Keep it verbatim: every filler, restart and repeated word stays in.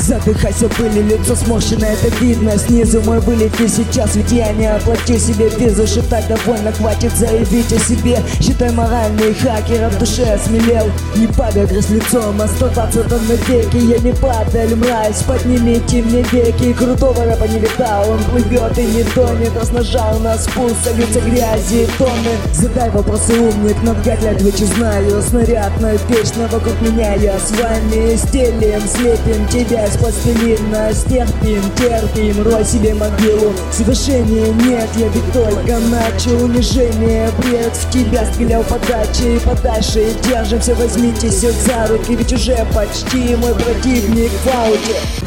Задыхайся, были, лицо сморщенное, это видно. Снизу мой вылет и сейчас, ведь я не оплачу себе визу. Шептать довольно, хватит заявить о себе. Считай, моральный хакер в душе смелел. Не падай грязь лицом, оставаться там навеки. Я не падаль, мразь, поднимите мне веки. Крутого рэпа не видал, он плывет и не тонет. Раз нажал на спуск, сольются грязи и тонны. Задай вопросы, умник, но вряд ли отвечу, знаю. Снаряд на вечно вокруг меня, я с вами стелим, слепим тебя из пластилина. Стерпим, терпим, рой себе могилу. Совершения нет, я ведь только начал. Унижение, бред, в тебя стрелял подачи и подальше. Держимся, возьмите всех за руки, ведь уже почти мой противник в ауте.